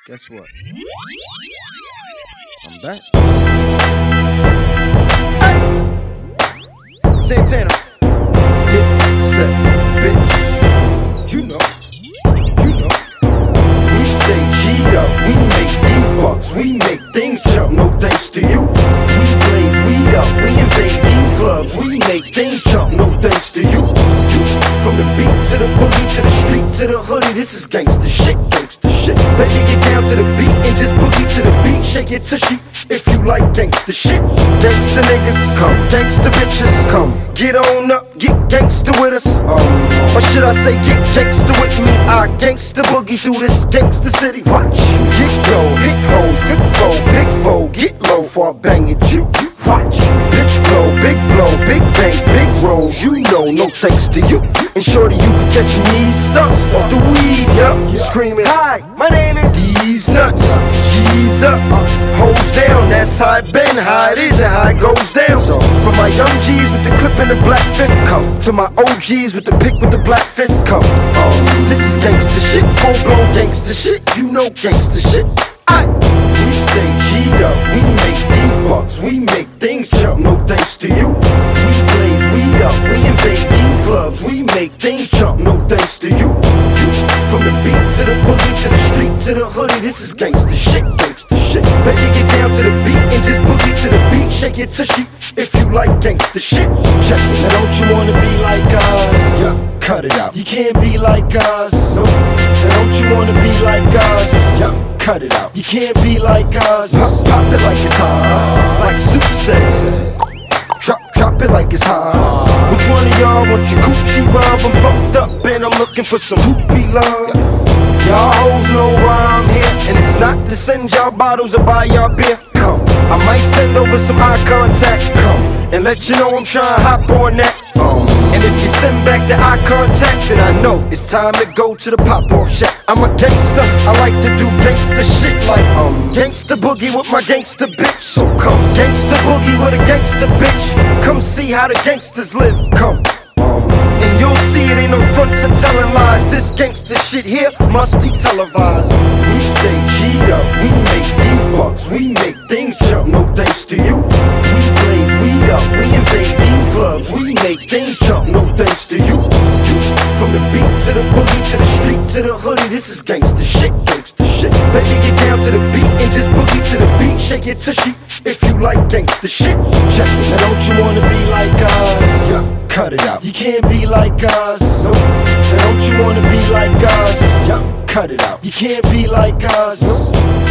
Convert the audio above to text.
Guess what? I'm back. Hey! Santana. Dipset, bitch. You know. We stay G'd up. We make these bucks. We make things jump. No thanks to you. We blaze weed up. We invade these clubs. We make things jump. No thanks to you. From the beat to the boogie to the street to the hoodie, this is gangsta shit, gangsta shit. Baby, get down to the beat and just boogie to the beat. Shake it tushy if you like gangsta shit. Gangsta niggas, come. Gangsta bitches, come. Get on up, get gangsta with us. Or should I say get gangsta with me? I gangsta boogie through this gangsta city. Watch. Get low, hit hoes, big foe, get low for I bang at you. Watch. Bitch blow, big bang, big roll. You know, no thanks to you. And shorty, you can catch me stuck off the weed, yup. Screaming, hi, my name is These Nuts. G's up, hoes down. That's how it been, how it is, and how it goes down. So, from my young G's with the clip and the black fifth, come to my OGs with the pick with the black fist, come. This is gangsta shit, full blown gangsta shit. You know gangsta shit. We stay G'd up, we make these bucks, we make things jump, no thanks to you. We blaze weed up, we invade these clubs, we make things jump, no thanks to you. From the beat to the boogie to the street to the hoodie, this is gangsta shit, gangsta shit. Baby, get down to the beat and just boogie to the beat, shake it tushy if you like gangsta shit. Check it, now don't you wanna be like us? Yeah, cut it out. You can't be like us. Nope. Now don't you wanna be like us? Yeah. Cut it out. You can't be like us. Pop it like it's hot, like Snoop said. Drop it like it's hot. Which one of y'all want your coochie rub? I'm fucked up and I'm looking for some hoopy love. Y'all hoes know why I'm here, and it's not to send y'all bottles or buy y'all beer. Come, I might send over some eye contact. Come, and let you know I'm trying to hop on that. And if you send back the eye contact, then I know it's time to go to the pop-off shack. I'm a gangster, I like to do gangster shit like gangsta boogie with my gangsta bitch. So come, gangsta boogie with a gangsta bitch. Come see how the gangsters live, come. And you'll see it ain't no front to telling lies. This gangsta shit here must be televised. We stay G'd up, we make these bucks, we make things jump, no thanks to you. We blaze weed up, we invade these clubs, we make things jump, no thanks to you. From the beat to the boogie to the street to the hoodie, this is gangsta shit, gangsta shit. Baby, get down to the beat and just boogie to the beat, shake it tushy if you like gangsta shit. Check it, now don't you wanna be like us? Yeah, cut it out. You can't be like us. Nope. Now don't you wanna be like us? Yeah, cut it out. You can't be like us. Nope.